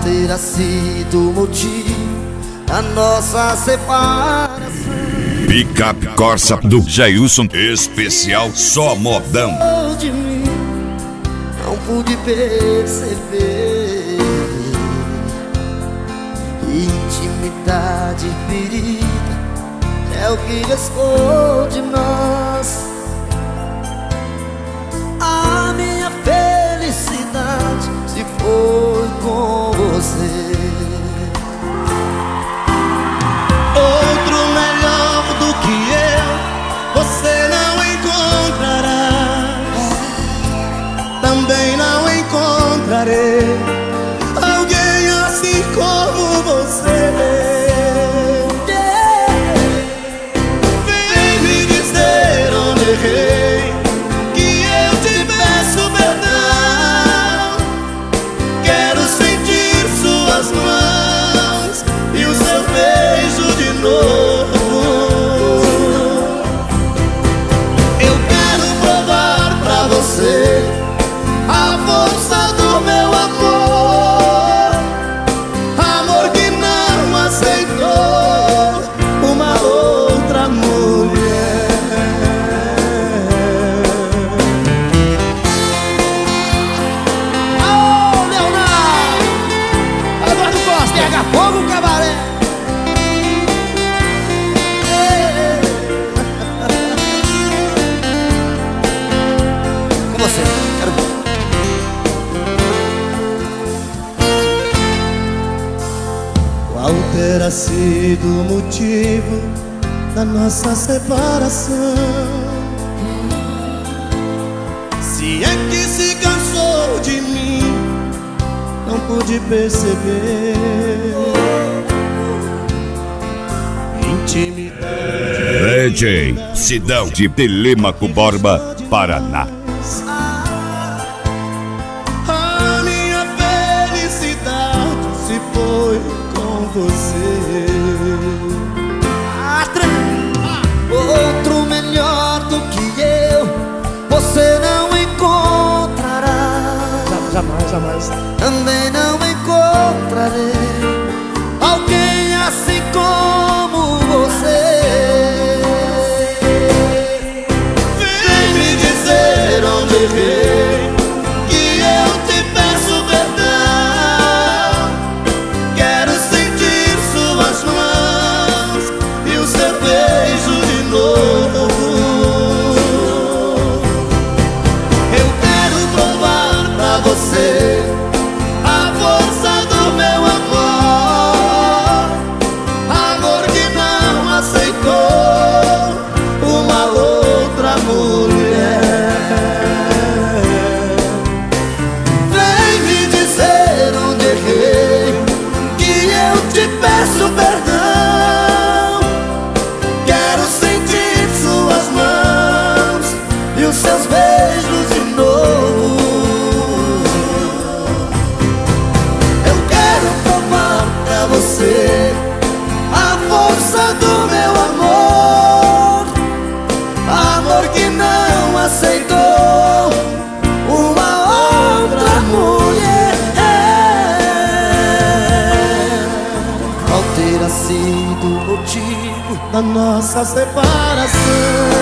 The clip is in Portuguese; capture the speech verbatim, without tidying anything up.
terá sido o motivo da nossa separação. Picape Corsa do Jailson, especial só modão. De mim, não pude perceber. Intimidade ferida é o que restou de nós. A minha felicidade se foi com você. Outro melhor do que eu você não encontrará. Também não encontrarei alguém assim como você. Vem me dizer onde errei, que eu te peço perdão. Quero sentir suas mãos e o seu beijo de novo. Eu quero provar pra você a força do meu amor, amor que não aceitou uma outra mulher. Ô, Leonardo! Eduardo Costa! Pega fogo, cabaré! Com você, quero ver. Qual terá sido o motivo da nossa separação? Se é que se cansou de mim, não pude perceber. Intimidade D J Sidão de Telêmaco Borba, Paraná. A minha felicidade se foi com você. Outro melhor do que eu você não encontrará. Jamais, jamais. Também não encontrarei alguém assim como você. Vem me dizer onde errei, que eu te peço perdão. Quero sentir suas mãos e o seu beijo de novo. Eu quero provar pra você a força do meu amor, amor que não aceitou uma outra mulher. Vem me dizer onde errei, que eu te peço perdão. Quero sentir suas mãos e os seus beijos de novo. Eu quero provar pra você a força do meu amor, amor que não aceitou uma outra mulher. Qual terá sido o motivo Da nossa separação?